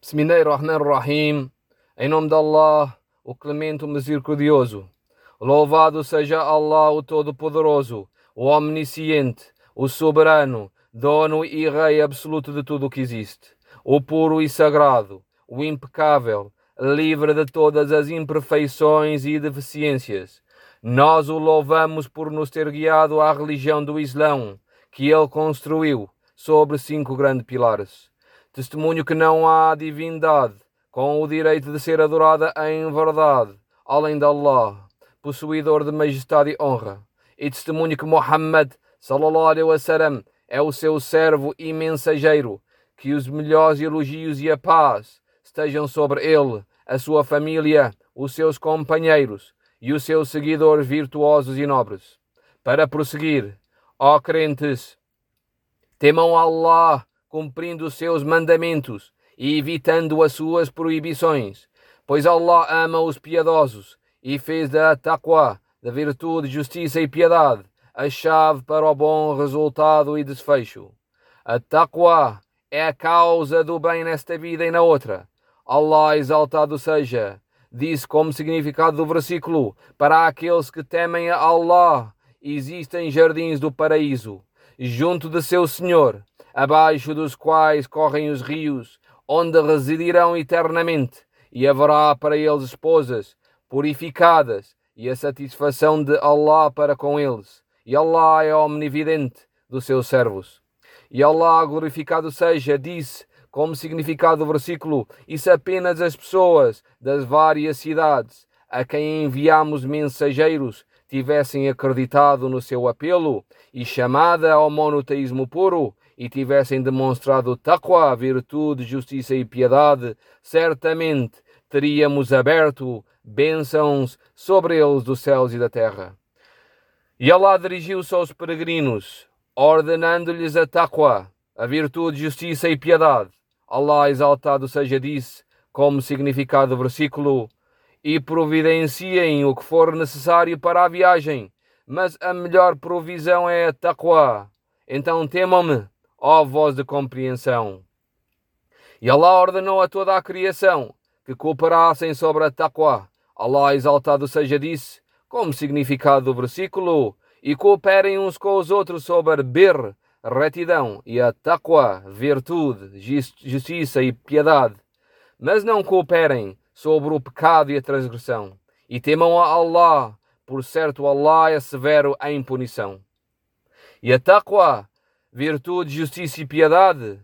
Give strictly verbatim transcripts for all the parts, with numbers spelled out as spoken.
Bismillahirrahmanirrahim. Em nome de Allah, o Clemente, o Misericordioso. Louvado seja Allah, o Todo-Poderoso, o Omnisciente, o Soberano, Dono e Rei absoluto de tudo o que existe, o puro e sagrado, o impecável, livre de todas as imperfeições e deficiências. Nós o louvamos por nos ter guiado à religião do Islão, que ele construiu sobre cinco grandes pilares. Testemunho que não há divindade com o direito de ser adorada em verdade, além de Allah, possuidor de majestade e honra. E testemunho que Muhammad, sallallahu alaihi wasallam, é o seu servo e mensageiro, que os melhores elogios e a paz estejam sobre ele, a sua família, os seus companheiros e os seus seguidores virtuosos e nobres. Para prosseguir, ó crentes, temam Allah, cumprindo os seus mandamentos e evitando as suas proibições, pois Allah ama os piedosos e fez da taqwa, da virtude, justiça e piedade, a chave para o bom resultado e desfecho. A taqwa é a causa do bem nesta vida e na outra. Allah, exaltado seja, disse como significado do versículo: para aqueles que temem a Allah, existem jardins do paraíso, junto de seu Senhor, abaixo dos quais correm os rios, onde residirão eternamente, e haverá para eles esposas purificadas, e a satisfação de Allah para com eles. E Allah é omnividente dos seus servos. E Allah, glorificado seja, disse, como significado do versículo: e se apenas as pessoas das várias cidades a quem enviamos mensageiros tivessem acreditado no seu apelo e chamada ao monoteísmo puro, e tivessem demonstrado taqwa, virtude, justiça e piedade, certamente teríamos aberto bênçãos sobre eles dos céus e da terra. E Allah dirigiu-se aos peregrinos, ordenando-lhes a taqwa, a virtude, justiça e piedade. Allah, exaltado seja, disse, como significado do versículo: e providenciem o que for necessário para a viagem, mas a melhor provisão é a taqwa. Então temam-me, ó voz de compreensão. E Allah ordenou a toda a criação que cooperassem sobre a taqwa. Allah, exaltado seja, disse, como significado do versículo: e cooperem uns com os outros sobre bir, retidão, e a taqwa, virtude, justiça e piedade. Mas não cooperem sobre o pecado e a transgressão. E temam a Allah, por certo Allah é severo em punição. E a taqwa, virtude, justiça e piedade,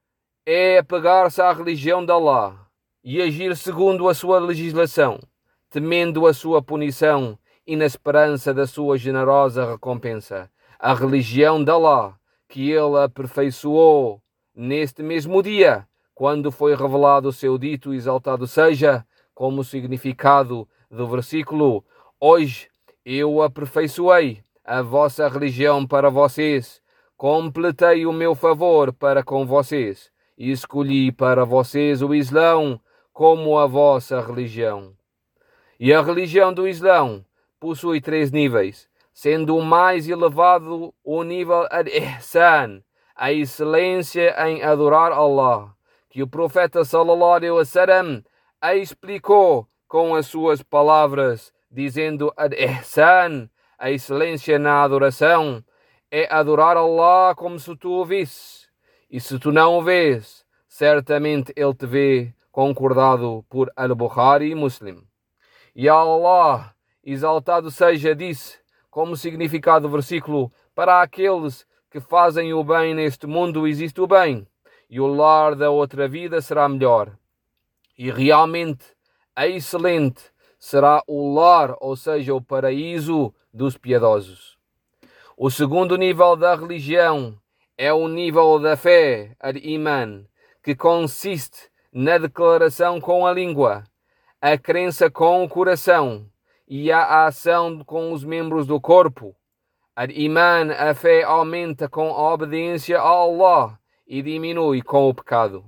é apegar-se à religião de Allah e agir segundo a sua legislação, temendo a sua punição e na esperança da sua generosa recompensa. A religião de Allah, que ele aperfeiçoou neste mesmo dia, quando foi revelado o seu dito, exaltado seja, como significado do versículo: hoje eu aperfeiçoei a vossa religião para vocês, completei o meu favor para com vocês e escolhi para vocês o Islão como a vossa religião. E a religião do Islão possui três níveis, sendo o mais elevado o nível al-ihsan, a excelência em adorar Allah, que o profeta sallallahu alaihi wasallam a explicou com as suas palavras, dizendo: al-ihsan, a excelência na adoração, é adorar Allah como se tu o visse, e se tu não o vês, certamente ele te vê, concordado por Al-Bukhari e Muslim. E Allah, exaltado seja, disse, como significado do versículo: para aqueles que fazem o bem neste mundo existe o bem, e o lar da outra vida será melhor. E realmente, a excelente será o lar, ou seja, o paraíso dos piedosos. O segundo nível da religião é o nível da fé, al-iman, que consiste na declaração com a língua, a crença com o coração e a ação com os membros do corpo. Al-iman, a fé, aumenta com a obediência a Allah e diminui com o pecado.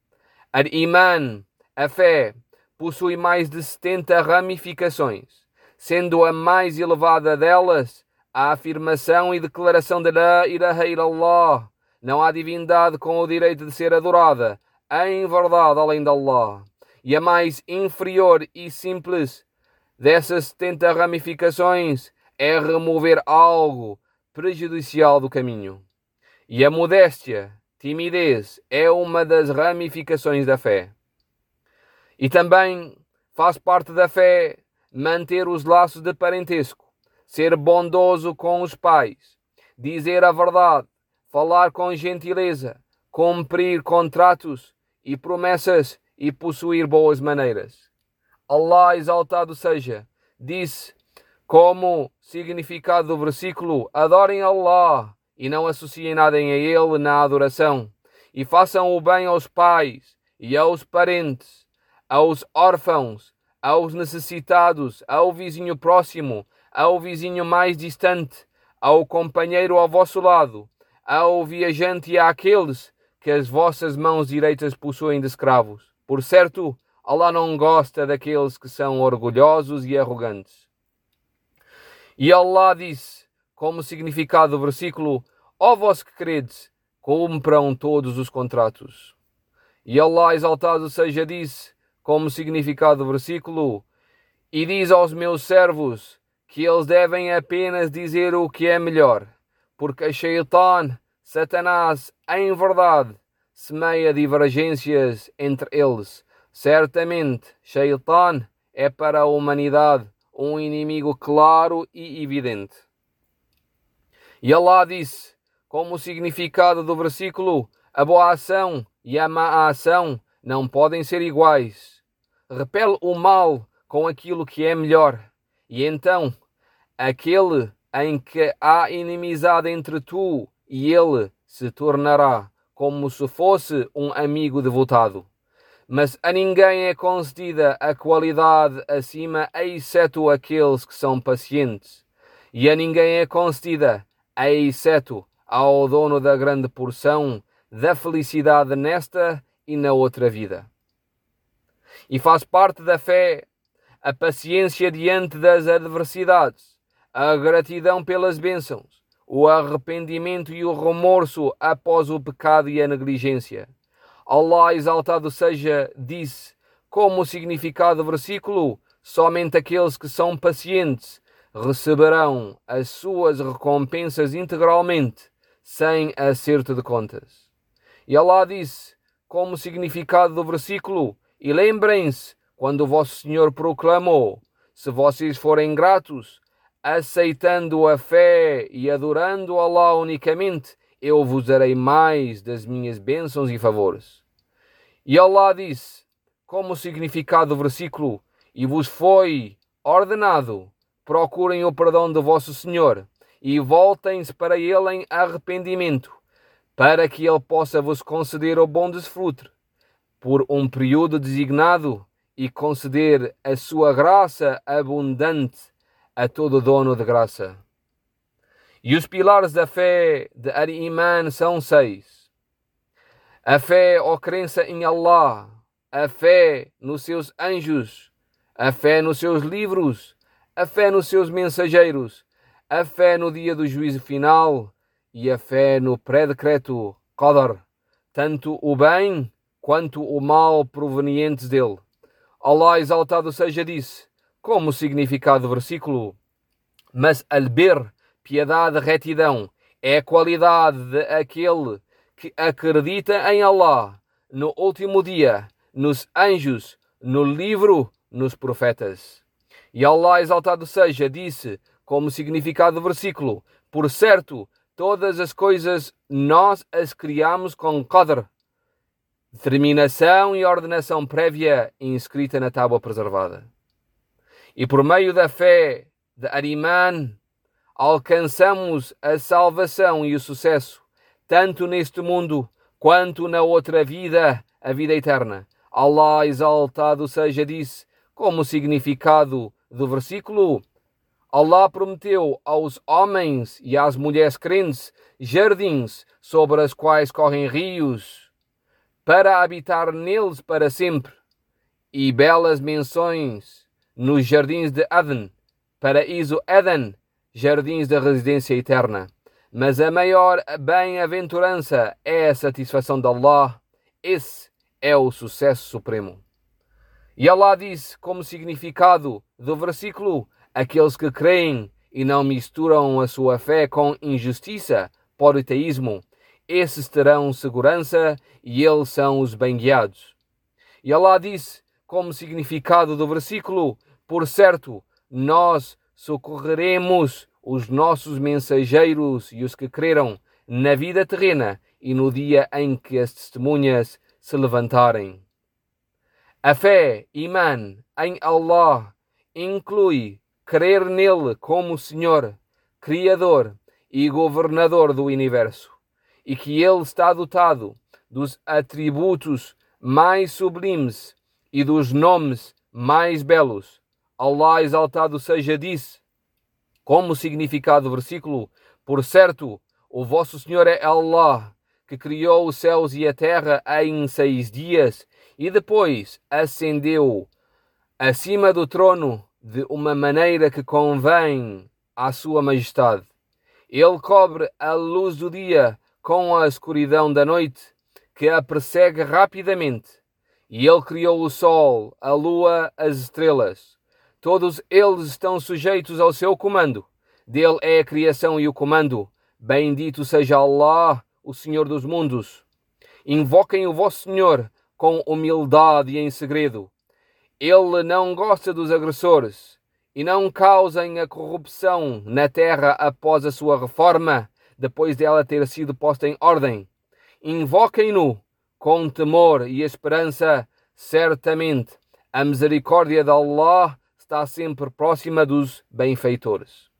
Al-iman, a fé, possui mais de setenta ramificações, sendo a mais elevada delas a afirmação e declaração de La ilaha illallah, não há divindade com o direito de ser adorada em verdade além de Allah. E a mais inferior e simples dessas setenta ramificações é remover algo prejudicial do caminho. E a modéstia, timidez, é uma das ramificações da fé. E também faz parte da fé manter os laços de parentesco, ser bondoso com os pais, dizer a verdade, falar com gentileza, cumprir contratos e promessas e possuir boas maneiras. Allah exaltado seja, disse, como significado do versículo: adorem Allah e não associem nada a Ele na adoração, e façam o bem aos pais e aos parentes, aos órfãos, aos necessitados, ao vizinho próximo, ao vizinho mais distante, ao companheiro ao vosso lado, ao viajante e àqueles que as vossas mãos direitas possuem de escravos. Por certo, Allah não gosta daqueles que são orgulhosos e arrogantes. E Allah disse, como significado do versículo: ó vós que credes, cumpram todos os contratos. E Allah exaltado seja disse, como significado do versículo: e diz aos meus servos que eles devem apenas dizer o que é melhor, porque Shaitan, Satanás, em verdade, semeia divergências entre eles. Certamente, Shaitan é para a humanidade um inimigo claro e evidente. E Allah disse, como significado do versículo: a boa ação e a má ação não podem ser iguais. Repele o mal com aquilo que é melhor, e então aquele em que há inimizade entre tu e ele se tornará como se fosse um amigo devotado. Mas a ninguém é concedida a qualidade acima, exceto aqueles que são pacientes. E a ninguém é concedida, exceto ao dono da grande porção da felicidade nesta e na outra vida. E faz parte da fé a paciência diante das adversidades, a gratidão pelas bênçãos, o arrependimento e o remorso após o pecado e a negligência. Allah exaltado seja disse, como significado do versículo: somente aqueles que são pacientes receberão as suas recompensas integralmente, sem acerto de contas. E Allah disse, como significado do versículo: e lembrem-se quando o vosso Senhor proclamou: se vocês forem gratos, aceitando a fé e adorando Allah unicamente, eu vos darei mais das minhas bênçãos e favores. E Allah disse, como significado do versículo: e vos foi ordenado, procurem o perdão do vosso Senhor e voltem-se para Ele em arrependimento, para que Ele possa vos conceder o bom desfrute por um período designado e conceder a sua graça abundante a todo dono de graça. E os pilares da fé de Al-Iman são seis. A fé ou crença em Allah, a fé nos seus anjos, a fé nos seus livros, a fé nos seus mensageiros, a fé no dia do juízo final e a fé no pré-decreto Qadar, tanto o bem quanto o mal provenientes dele. Allah exaltado seja disse, como significado do versículo: mas al-bir, piedade, retidão, é a qualidade daquele que acredita em Allah, no último dia, nos anjos, no livro, nos profetas. E Allah exaltado seja disse, como significado do versículo: por certo, todas as coisas nós as criamos com Qadr, determinação e ordenação prévia inscrita na tábua preservada. E por meio da fé de Al-Iman, alcançamos a salvação e o sucesso, tanto neste mundo quanto na outra vida, a vida eterna. Allah exaltado seja disse, como significado do versículo: Allah prometeu aos homens e às mulheres crentes jardins sobre os quais correm rios, para habitar neles para sempre, e belas menções nos jardins de Aden, paraíso Eden, jardins da residência eterna. Mas a maior bem-aventurança é a satisfação de Allah. Esse é o sucesso supremo. E Allah disse, como significado do versículo, aqueles que creem e não misturam a sua fé com injustiça, politeísmo, esses terão segurança e eles são os bem-guiados. E Allah disse, como significado do versículo, por certo, nós socorreremos os nossos mensageiros e os que creram na vida terrena e no dia em que as testemunhas se levantarem. A fé, iman, em Allah inclui crer nele como Senhor, Criador e Governador do Universo, e que ele está dotado dos atributos mais sublimes e dos nomes mais belos. Allah exaltado seja disse, como significado do versículo, por certo, o vosso Senhor é Allah, que criou os céus e a terra em seis dias e depois ascendeu acima do trono de uma maneira que convém à sua majestade. Ele cobre a luz do dia com a escuridão da noite, que a persegue rapidamente. E ele criou o sol, a lua, as estrelas. Todos eles estão sujeitos ao seu comando. Dele é a criação e o comando. Bendito seja Allah, o Senhor dos mundos. Invoquem o vosso Senhor com humildade e em segredo. Ele não gosta dos agressores e não causem a corrupção na terra após a sua reforma, depois dela ter sido posta em ordem. Invoquem-no com temor e esperança. Certamente a misericórdia de Allah está sempre próxima dos benfeitores.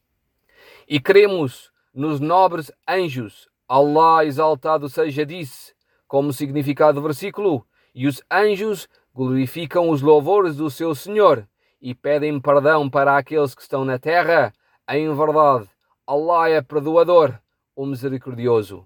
E cremos nos nobres anjos. Allah exaltado seja disse, como significado do versículo, e os anjos glorificam os louvores do seu Senhor e pedem perdão para aqueles que estão na terra. Em verdade, Allah é perdoador, o misericordioso.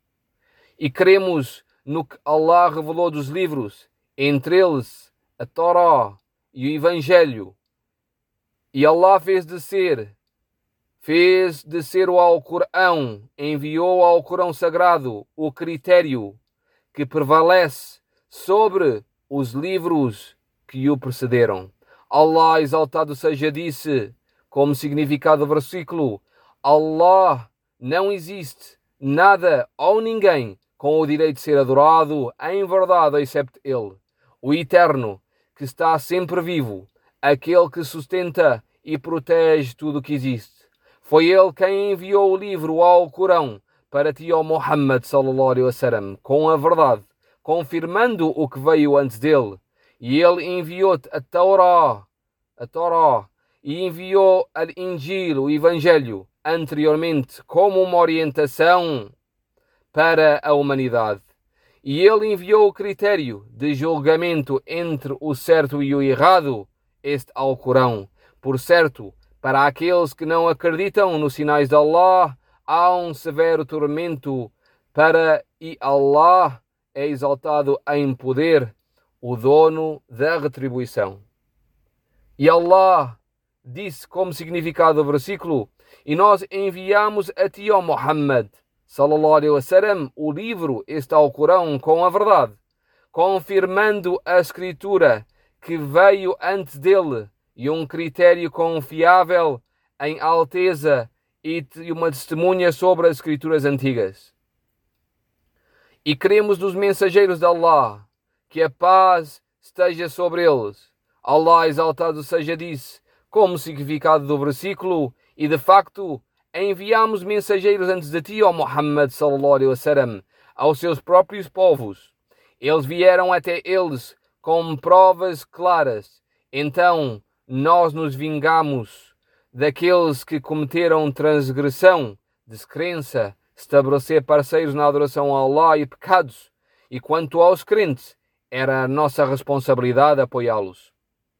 E cremos no que Allah revelou dos livros, entre eles a Torá e o Evangelho. E Allah fez descer, fez descer o Alcorão, enviou ao Corão Sagrado o critério que prevalece sobre os livros que o precederam. Allah exaltado seja disse, como significado do versículo, Allah não existe nada ou ninguém com o direito de ser adorado em verdade, excepto Ele, o Eterno, que está sempre vivo, aquele que sustenta e protege tudo o que existe. Foi Ele quem enviou o livro ao Corão para ti, ó Muhammad sallallahu alaihi wasallam, com a verdade, confirmando o que veio antes dele. E Ele enviou-te a Torá, a Torá, e enviou a Injil, o Evangelho, anteriormente, como uma orientação para a humanidade. E Ele enviou o critério de julgamento entre o certo e o errado, este Alcorão. Por certo, para aqueles que não acreditam nos sinais de Allah, há um severo tormento para e Allah é exaltado em poder, o dono da retribuição. E Allah disse como significado do versículo, e nós enviamos a ti, ó Muhammad, sallallahu alaihi wasallam, o livro, este Alcorão, com a verdade, confirmando a escritura que veio antes dele, e um critério confiável em alteza e uma testemunha sobre as escrituras antigas. E cremos nos mensageiros de Allah, que a paz esteja sobre eles. Allah exaltado seja disse, como significado do versículo, e de facto enviamos mensageiros antes de ti, ó Muhammad sallallahu alaihi wasallam, aos seus próprios povos. Eles vieram até eles com provas claras. Então nós nos vingamos daqueles que cometeram transgressão, descrença, estabelecer parceiros na adoração a Allah e pecados. E quanto aos crentes, era a nossa responsabilidade apoiá-los.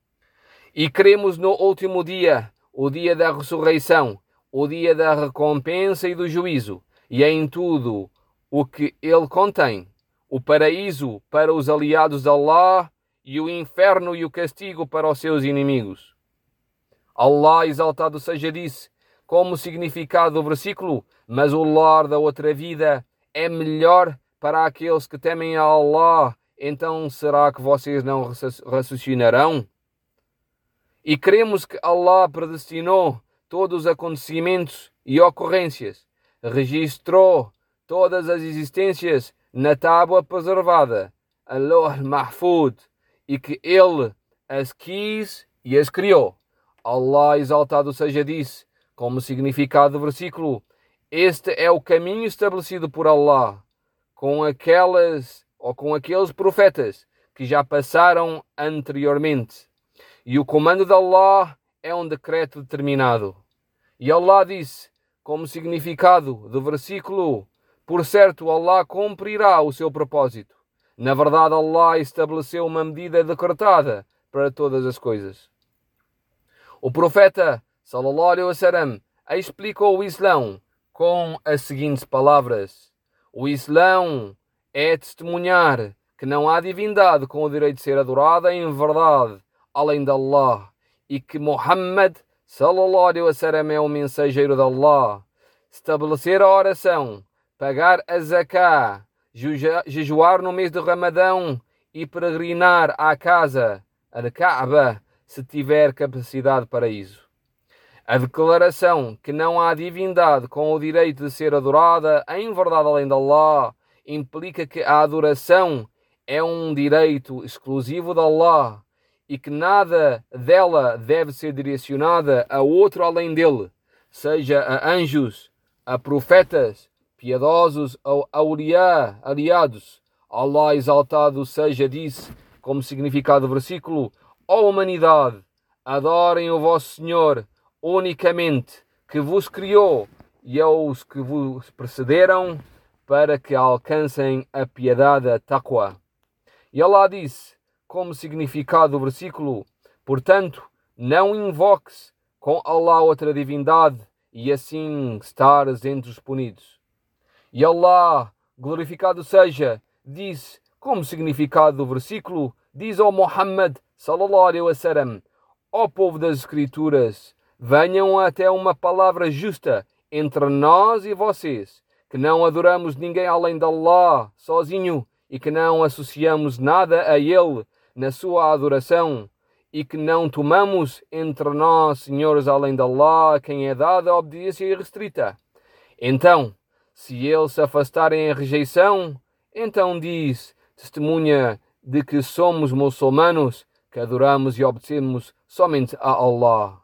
E cremos no último dia, o dia da ressurreição, o dia da recompensa e do juízo, e em tudo o que ele contém, o paraíso para os aliados de Allah e o inferno e o castigo para os seus inimigos. Allah exaltado seja disse, como significado do versículo, mas o lar da outra vida é melhor para aqueles que temem a Allah, então será que vocês não raciocinarão? E cremos que Allah predestinou todos os acontecimentos e ocorrências, registrou todas as existências na tábua preservada, Al-Lawh Mahfud, e que Ele as quis e as criou. Allah exaltado seja disse, como significado do versículo: este é o caminho estabelecido por Allah, com aquelas ou com aqueles profetas que já passaram anteriormente. E o comando de Allah é um decreto determinado. E Allah disse, como significado do versículo: por certo, Allah cumprirá o seu propósito. Na verdade, Allah estabeleceu uma medida decretada para todas as coisas. O profeta, sallallahu alaihi wasallam, explicou o Islão com as seguintes palavras: o Islão é testemunhar que não há divindade com o direito de ser adorada em verdade, além de Allah, e que Muhammad, sallallahu alaihi wasallam, é o mensageiro de Allah. Estabelecer a oração, pagar a zakah, jejuar no mês de Ramadão e peregrinar à casa, al-Kaaba, se tiver capacidade para isso. A declaração que não há divindade com o direito de ser adorada em verdade além de Allah implica que a adoração é um direito exclusivo de Allah e que nada dela deve ser direcionada a outro além dele, seja a anjos, a profetas, piedosos ou awliya, aliados. Allah exaltado seja disse, como significado do versículo: ó humanidade, adorem o vosso Senhor unicamente, que vos criou, e aos que vos precederam, para que alcancem a piedade, a taqwa. E Allah disse, como significado do versículo: portanto, não invoques com Allah outra divindade, e assim estares entre os punidos. E Allah, glorificado seja, disse, como significado do versículo, diz ao Muhammad, sallallahu alaihi wasallam: ó povo das Escrituras, venham até uma palavra justa entre nós e vocês, que não adoramos ninguém além de Allah, sozinho, e que não associamos nada a Ele na sua adoração, e que não tomamos entre nós senhores além de Allah, a quem é dada a obediência irrestrita. Então, se eles se afastarem em rejeição, então diz, testemunha de que somos muçulmanos, que adoramos e obedecemos somente a Allah.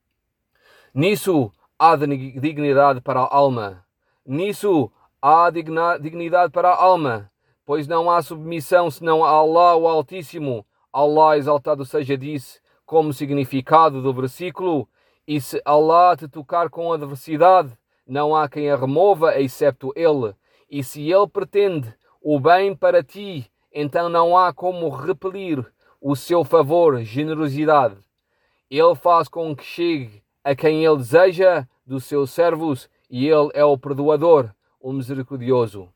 Nisso há dignidade para a alma. Nisso há dignidade para a alma, pois não há submissão senão a Allah o Altíssimo. Allah exaltado seja disse, como significado do versículo: e se Allah te tocar com adversidade, não há quem a remova excepto Ele. E se Ele pretende o bem para ti, então não há como repelir o seu favor, generosidade. Ele faz com que chegue a quem Ele deseja dos seus servos, e Ele é o perdoador, o misericordioso.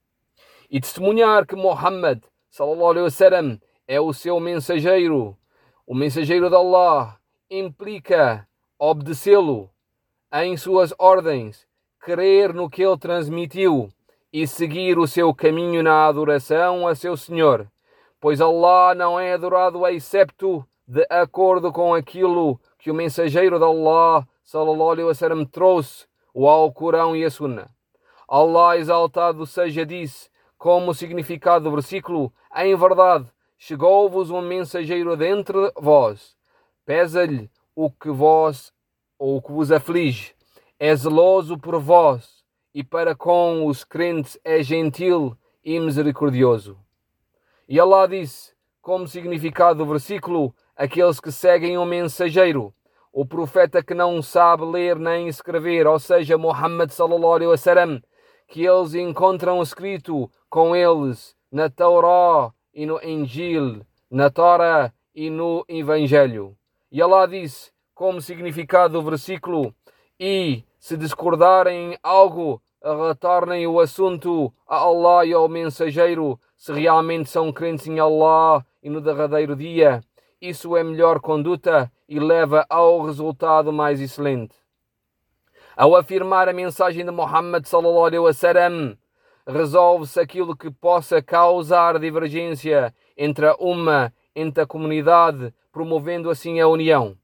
E testemunhar que Muhammad, sallallahu alaihi wasallam, é o seu mensageiro, o mensageiro de Allah, implica obedecê-lo em suas ordens, crer no que ele transmitiu e seguir o seu caminho na adoração a seu Senhor, pois Allah não é adorado excepto de acordo com aquilo que o mensageiro de Allah, sallallahu alaihi wasallam, trouxe, o Alcorão e a Sunna. Allah exaltado seja disse, como significado do versículo: em verdade, chegou-vos um mensageiro dentre vós, pesa-lhe o que vós ou o que vos aflige, é zeloso por vós, e para com os crentes é gentil e misericordioso. E Allah disse, como significado do versículo: aqueles que seguem o mensageiro, o profeta que não sabe ler nem escrever, ou seja, Muhammad sallallahu alaihi wasallam, que eles encontram escrito com eles na Taurá e no Injil, na Torá e no Evangelho. E Allah disse, como significado do versículo: e se discordarem em algo, retornem o assunto a Allah e ao mensageiro, se realmente são crentes em Allah e no derradeiro dia. Isso é melhor conduta e leva ao resultado mais excelente. Ao afirmar a mensagem de Muhammad sallallahu alaihi wasallam, resolve-se aquilo que possa causar divergência entre uma entre a comunidade, promovendo assim a união.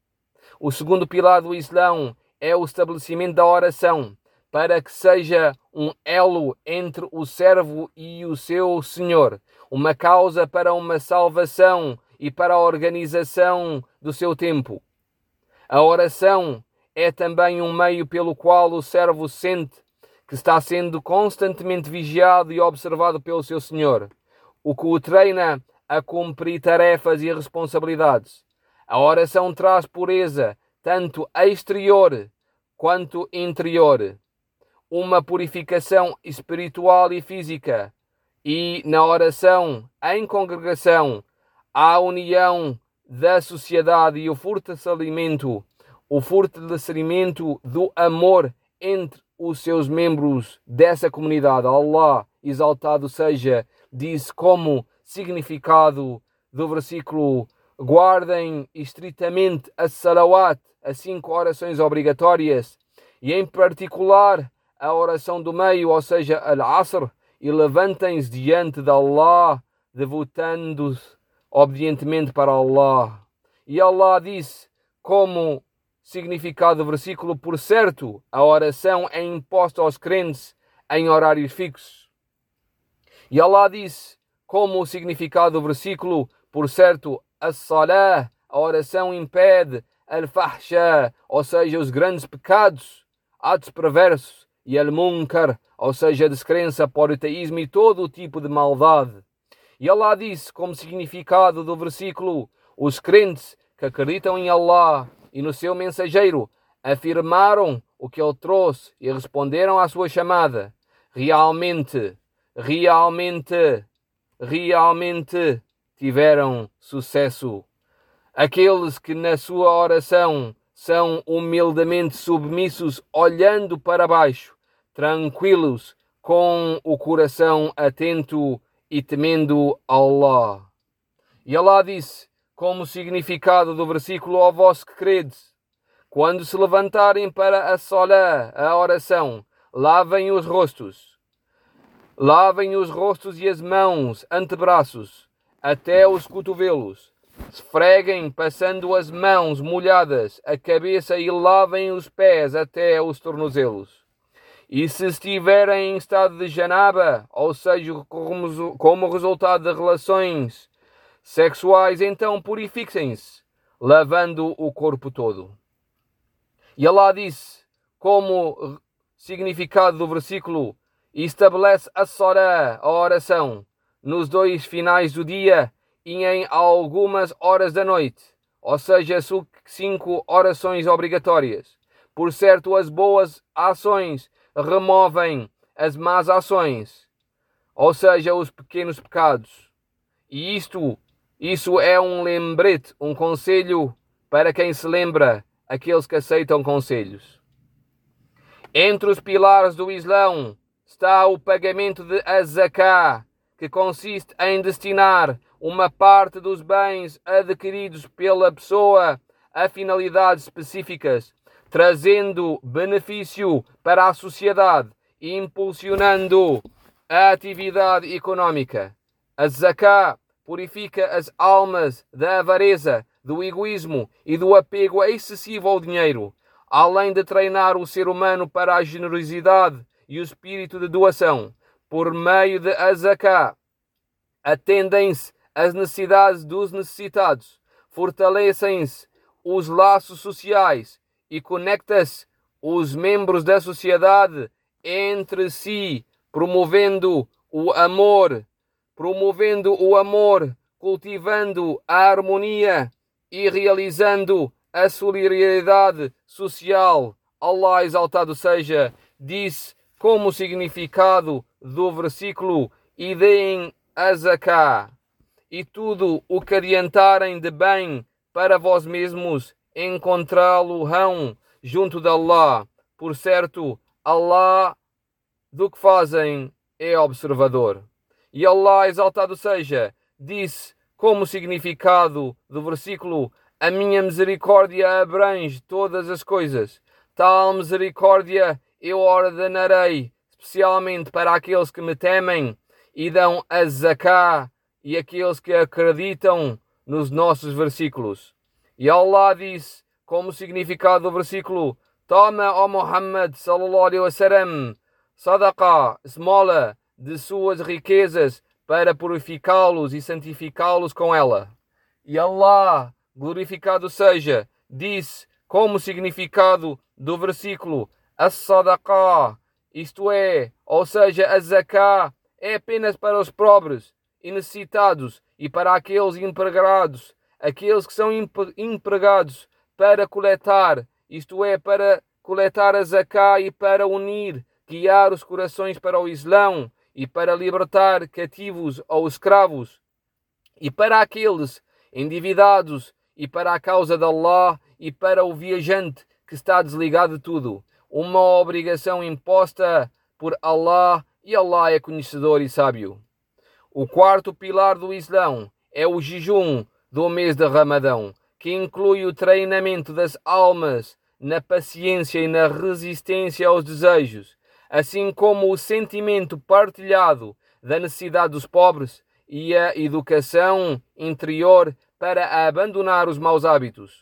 O segundo pilar do Islão é o estabelecimento da oração, para que seja um elo entre o servo e o seu Senhor, uma causa para uma salvação e para a organização do seu tempo. A oração é também um meio pelo qual o servo sente que está sendo constantemente vigiado e observado pelo seu Senhor, o que o treina a cumprir tarefas e responsabilidades. A oração traz pureza, tanto exterior quanto interior, uma purificação espiritual e física, e na oração, em congregação, há a união da sociedade e o fortalecimento, o fortalecimento do amor entre os seus membros dessa comunidade. Allah, exaltado seja, diz como significado do versículo: guardem estritamente as salawat, as cinco orações obrigatórias, e em particular a oração do meio, ou seja, al-Asr, e levantem-se diante de Allah, devotando-se obedientemente para Allah. E Allah disse, como significado do versículo: por certo, a oração é imposta aos crentes em horários fixos. E Allah disse, como significado do versículo: por certo, as-salah, a oração impede al-fahsha, ou seja, os grandes pecados, atos perversos, e al-munkar, ou seja, a descrença, politeísmo e todo o tipo de maldade. E Allah disse, como significado do versículo: os crentes que acreditam em Allah e no seu mensageiro afirmaram o que ele trouxe e responderam à sua chamada. Realmente, realmente, realmente tiveram sucesso. Aqueles que na sua oração são humildemente submissos, olhando para baixo, tranquilos, com o coração atento e temendo Allah. E Allah disse, como significado do versículo: ao vosso que credes, quando se levantarem para a salah, a oração, lavem os rostos, lavem os rostos e as mãos, antebraços, até os cotovelos, esfreguem passando as mãos molhadas a cabeça e lavem os pés até os tornozelos. E se estiverem em estado de janaba, ou seja, como, como resultado de relações sexuais, então purifiquem-se, lavando o corpo todo. E Allah disse, como significado do versículo: estabelece a salah, a oração, nos dois finais do dia e em algumas horas da noite, ou seja, cinco orações obrigatórias. Por certo, as boas ações removem as más ações, ou seja, os pequenos pecados. E isto, isso é um lembrete, um conselho para quem se lembra, aqueles que aceitam conselhos. Entre os pilares do Islão está o pagamento de az-zakah, que consiste em destinar uma parte dos bens adquiridos pela pessoa a finalidades específicas, trazendo benefício para a sociedade e impulsionando a atividade económica. A zakah purifica as almas da avareza, do egoísmo e do apego excessivo ao dinheiro, além de treinar o ser humano para a generosidade e o espírito de doação. Por meio de a zakah, atendem-se às necessidades dos necessitados, fortalecem-se os laços sociais e conecta-se os membros da sociedade entre si, promovendo o amor, promovendo o amor, cultivando a harmonia e realizando a solidariedade social. Allah, exaltado seja, disse como significado do versículo: e deem a zakah, e tudo o que adiantarem de bem para vós mesmos encontrá-lo-ão junto de Allah. Por certo, Allah do que fazem é observador. E Allah, exaltado seja, disse como significado do versículo: a minha misericórdia abrange todas as coisas. Tal misericórdia eu ordenarei especialmente para aqueles que me temem e dão a zaká e aqueles que acreditam nos nossos versículos. E Allah disse, como significado do versículo: toma, ó Muhammad sallallahu alaihi wasallam, sadaqa, esmola, de suas riquezas para purificá-los e santificá-los com ela. E Allah, glorificado seja, disse, como significado do versículo: as-sadaqa, isto é, ou seja, a zaká, é apenas para os pobres e necessitados e para aqueles empregados, aqueles que são empregados para coletar, isto é, para coletar a zaká e para unir, guiar os corações para o Islão e para libertar cativos ou escravos, e para aqueles endividados e para a causa de Allah e para o viajante que está desligado de tudo. Uma obrigação imposta por Allah, e Allah é conhecedor e sábio. O quarto pilar do Islão é o jejum do mês de Ramadão, que inclui o treinamento das almas na paciência e na resistência aos desejos, assim como o sentimento partilhado da necessidade dos pobres e a educação interior para abandonar os maus hábitos.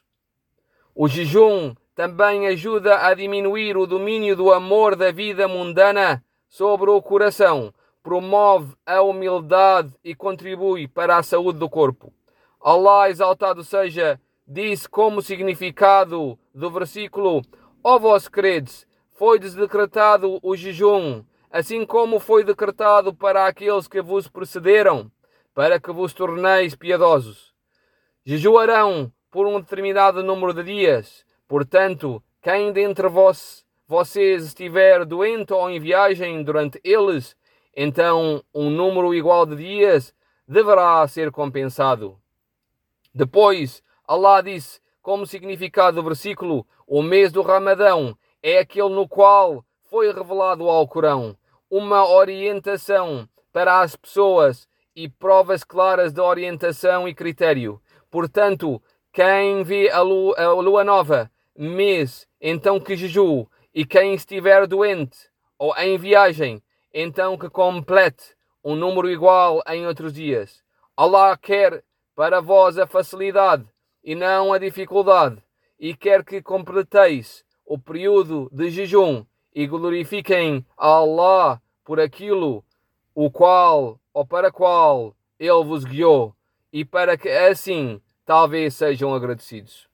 O jejum também ajuda a diminuir o domínio do amor da vida mundana sobre o coração, promove a humildade e contribui para a saúde do corpo. Allah, exaltado seja, disse como significado do versículo: ó vós credes, foi decretado o jejum, assim como foi decretado para aqueles que vos precederam, para que vos torneis piedosos. Jejuarão por um determinado número de dias. Portanto, quem dentre vós, vocês estiver doente ou em viagem durante eles, então um número igual de dias deverá ser compensado. Depois, Allah disse, como significado do versículo: o mês do Ramadão é aquele no qual foi revelado ao Alcorão, uma orientação para as pessoas e provas claras de orientação e critério. Portanto, quem vê a lua, a lua nova, mês, então que jejue, e quem estiver doente ou em viagem, então que complete um número igual em outros dias. Allah quer para vós a facilidade e não a dificuldade, e quer que completeis o período de jejum e glorifiquem a Allah por aquilo o qual ou para qual Ele vos guiou, e para que assim talvez sejam agradecidos.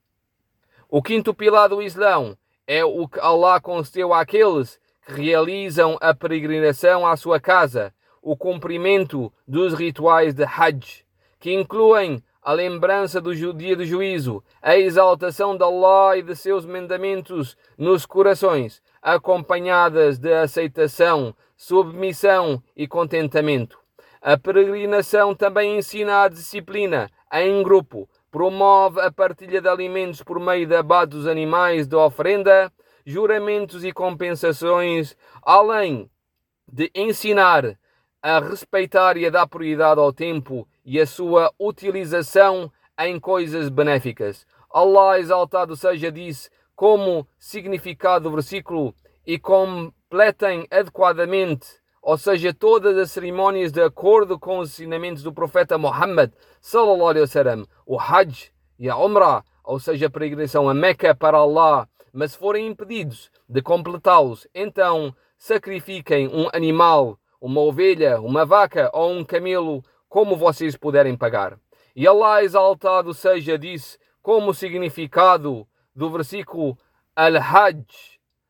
O quinto pilar do Islão é o que Allah concedeu àqueles que realizam a peregrinação à sua casa, o cumprimento dos rituais de Hajj, que incluem a lembrança do dia do juízo, a exaltação de Allah e de seus mandamentos nos corações, acompanhadas de aceitação, submissão e contentamento. A peregrinação também ensina a disciplina em grupo, promove a partilha de alimentos por meio de abate dos animais de oferenda, juramentos e compensações, além de ensinar a respeitar e a dar prioridade ao tempo e a sua utilização em coisas benéficas. Allah, exaltado seja, disse, como significado do versículo: e completem adequadamente, ou seja, todas as cerimônias de acordo com os ensinamentos do profeta Muhammad sallallahu alaihi wasallam, o Hajj e a Umrah, ou seja, a peregrinação a Meca para Allah, mas se forem impedidos de completá-los, então sacrifiquem um animal, uma ovelha, uma vaca ou um camelo, como vocês puderem pagar. E Allah, exaltado seja, disse, como significado do versículo: Al-Hajj.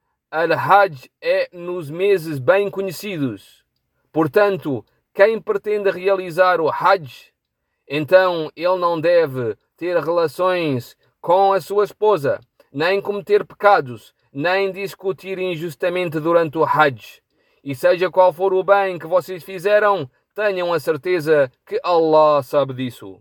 Al-Hajj é nos meses bem conhecidos. Portanto, quem pretende realizar o Hajj, então ele não deve ter relações com a sua esposa, nem cometer pecados, nem discutir injustamente durante o Hajj. E seja qual for o bem que vocês fizeram, tenham a certeza que Allah sabe disso.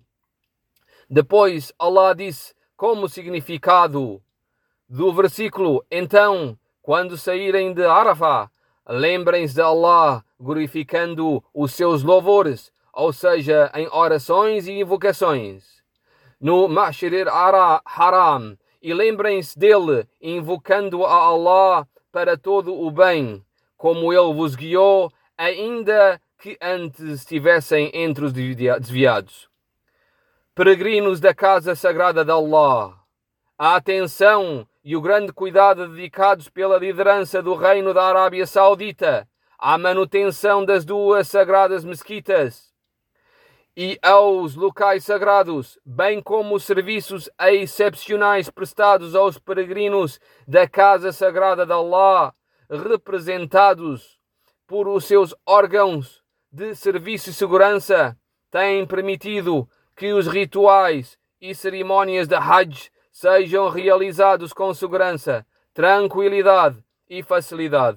Depois, Allah disse, como significado do versículo: então, quando saírem de Arafah, lembrem-se de Allah, glorificando os seus louvores, ou seja, em orações e invocações, no Mash'ir Haram, e lembrem-se dele, invocando a Allah para todo o bem, como ele vos guiou, ainda que antes estivessem entre os desviados. Peregrinos da casa sagrada de Allah, a atenção e o grande cuidado dedicados pela liderança do Reino da Arábia Saudita à manutenção das duas sagradas mesquitas e aos locais sagrados, bem como os serviços excepcionais prestados aos peregrinos da casa sagrada de Allah, representados por os seus órgãos de serviço e segurança, têm permitido que os rituais e cerimónias de Hajj sejam realizados com segurança, tranquilidade e facilidade.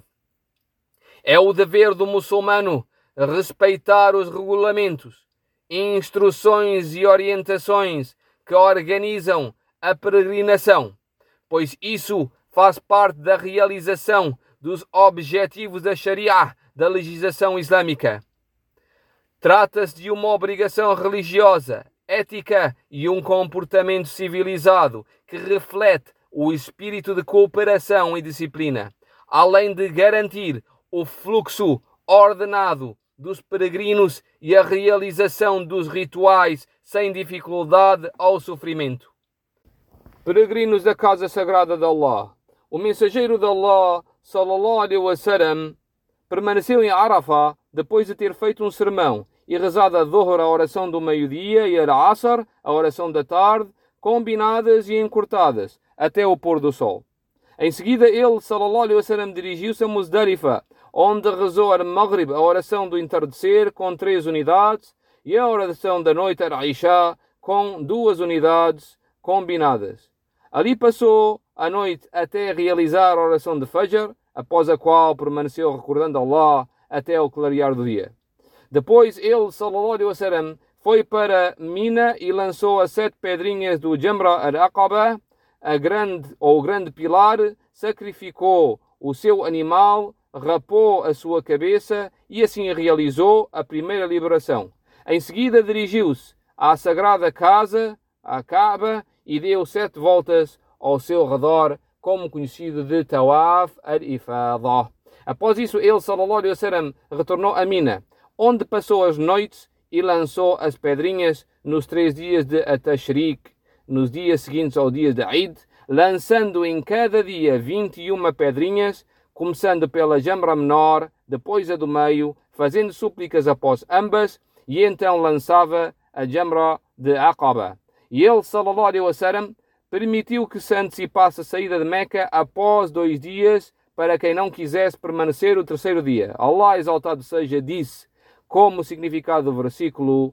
É o dever do muçulmano respeitar os regulamentos, instruções e orientações que organizam a peregrinação, pois isso faz parte da realização dos objetivos da Sharia, da legislação islâmica. Trata-se de uma obrigação religiosa, ética e um comportamento civilizado que reflete o espírito de cooperação e disciplina, além de garantir o fluxo ordenado dos peregrinos e a realização dos rituais sem dificuldade ou sofrimento. Peregrinos da casa sagrada de Allah, o mensageiro de Allah, sallallahu alaihi wasallam, permaneceu em Arafah depois de ter feito um sermão e rezado a Dhuhr, a oração do meio-dia, e a Asr, a oração da tarde, combinadas e encurtadas, até o pôr do sol. Em seguida, ele, sallallahu alaihi wasallam, dirigiu-se a Muzdalifa, onde rezou a Maghrib, a oração do entardecer, com três unidades, e a oração da noite, a Isha, com duas unidades combinadas. Ali passou a noite até realizar a oração de Fajr, após a qual permaneceu recordando Allah até o clarear do dia. Depois ele, sallallahu alaihi wasallam, foi para Mina e lançou as sete pedrinhas do Jamra al-Aqaba, a grande, ou o grande pilar, sacrificou o seu animal, rapou a sua cabeça e assim realizou a primeira liberação. Em seguida dirigiu-se à sagrada casa, à Kaaba, e deu sete voltas ao seu redor, como conhecido de Tawaf al-Ifada. Após isso, ele, sallallahu alaihi wasallam, retornou a Mina, onde passou as noites e lançou as pedrinhas nos três dias de At-Tashriq, nos dias seguintes ao dia de Eid, lançando em cada dia vinte e uma pedrinhas, começando pela Jamra menor, depois a do meio, fazendo súplicas após ambas, e então lançava a Jamra de Aqaba. E ele, sallallahu alaihi wasallam, permitiu que se antecipasse a saída de Meca após dois dias, para quem não quisesse permanecer o terceiro dia. Allah exaltado seja disse, como significado do versículo: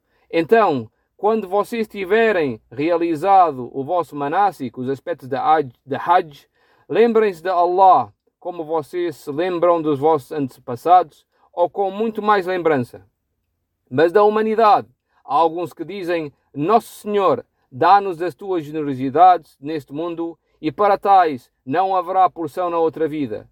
então, quando vocês tiverem realizado o vosso manásik, os aspectos da Hajj, lembrem-se de Allah, como vocês se lembram dos vossos antepassados, ou com muito mais lembrança. Mas da humanidade, há alguns que dizem: Nosso Senhor, dá-nos das tuas generosidades neste mundo, e para tais não haverá porção na outra vida.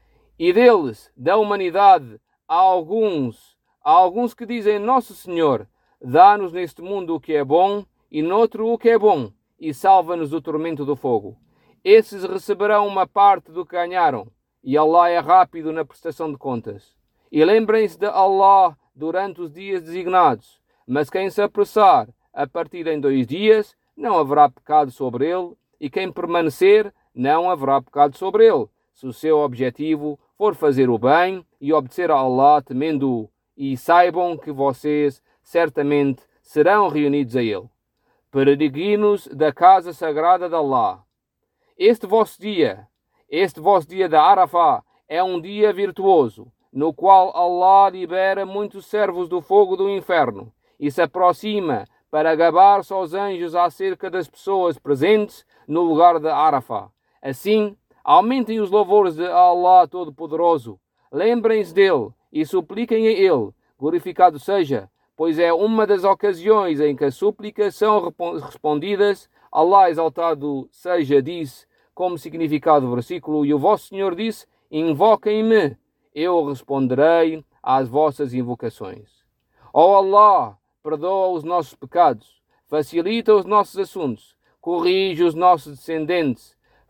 E deles, da humanidade, há alguns Há alguns que dizem: Nosso Senhor, dá-nos neste mundo o que é bom, e noutro o que é bom, e salva-nos do tormento do fogo. Esses receberão uma parte do que ganharam, e Allah é rápido na prestação de contas. E lembrem-se de Allah durante os dias designados, mas quem se apressar a partir em dois dias, não haverá pecado sobre ele, e quem permanecer, não haverá pecado sobre ele, se o seu objetivo for fazer o bem e obedecer a Allah temendo-o. E saibam que vocês certamente serão reunidos a ele. Peregrinos da casa sagrada de Allah. Este vosso dia, este vosso dia da Arafah, é um dia virtuoso, no qual Allah libera muitos servos do fogo do inferno e se aproxima para gabar-se aos anjos acerca das pessoas presentes no lugar da Arafah. Assim, aumentem os louvores de Allah Todo-Poderoso, lembrem-se dele e supliquem a ele, glorificado seja, pois é uma das ocasiões em que as súplicas são respondidas. Allah exaltado seja disse, como significado do versículo: e o vosso Senhor disse: invoquem-me, eu responderei às vossas invocações. Ó Allah, perdoa os nossos pecados, facilita os nossos assuntos, corrige os nossos descendentes,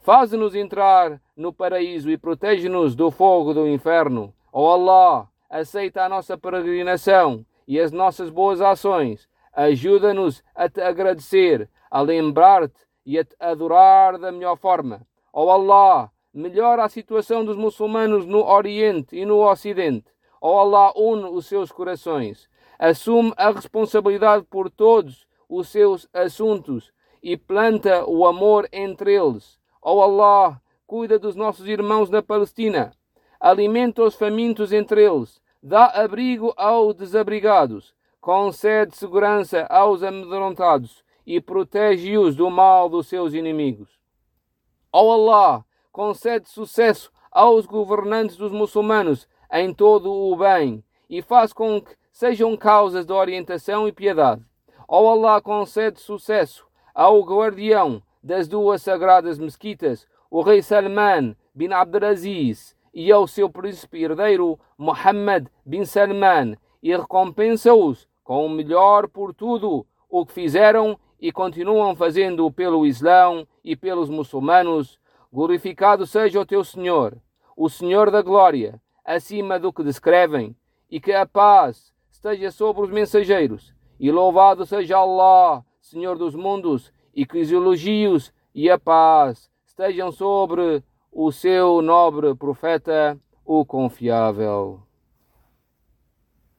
Faze-nos entrar no paraíso e protege-nos do fogo do inferno. Ó Allah, aceita a nossa peregrinação e as nossas boas ações. Ajuda-nos a te agradecer, a lembrar-te e a te adorar da melhor forma. Ó Allah, melhora a situação dos muçulmanos no Oriente e no Ocidente. Ó Allah, une os seus corações. Assume a responsabilidade por todos os seus assuntos e planta o amor entre eles. Ó Allah, cuida dos nossos irmãos na Palestina. Alimenta os famintos entre eles. Dá abrigo aos desabrigados. Concede segurança aos amedrontados e protege-os do mal dos seus inimigos. Ó Allah, concede sucesso aos governantes dos muçulmanos em todo o bem e faz com que sejam causas de orientação e piedade. Ó Allah, concede sucesso ao guardião das duas sagradas mesquitas, o rei Salman bin Abdelaziz, e ao seu príncipe herdeiro Mohammed bin Salman, e recompensa-os com o melhor por tudo o que fizeram e continuam fazendo pelo Islão e pelos muçulmanos. Glorificado seja o teu Senhor, o Senhor da glória, acima do que descrevem, e que a paz esteja sobre os mensageiros, e louvado seja Allah, Senhor dos mundos, e que os elogios e a paz estejam sobre o seu nobre profeta, o confiável.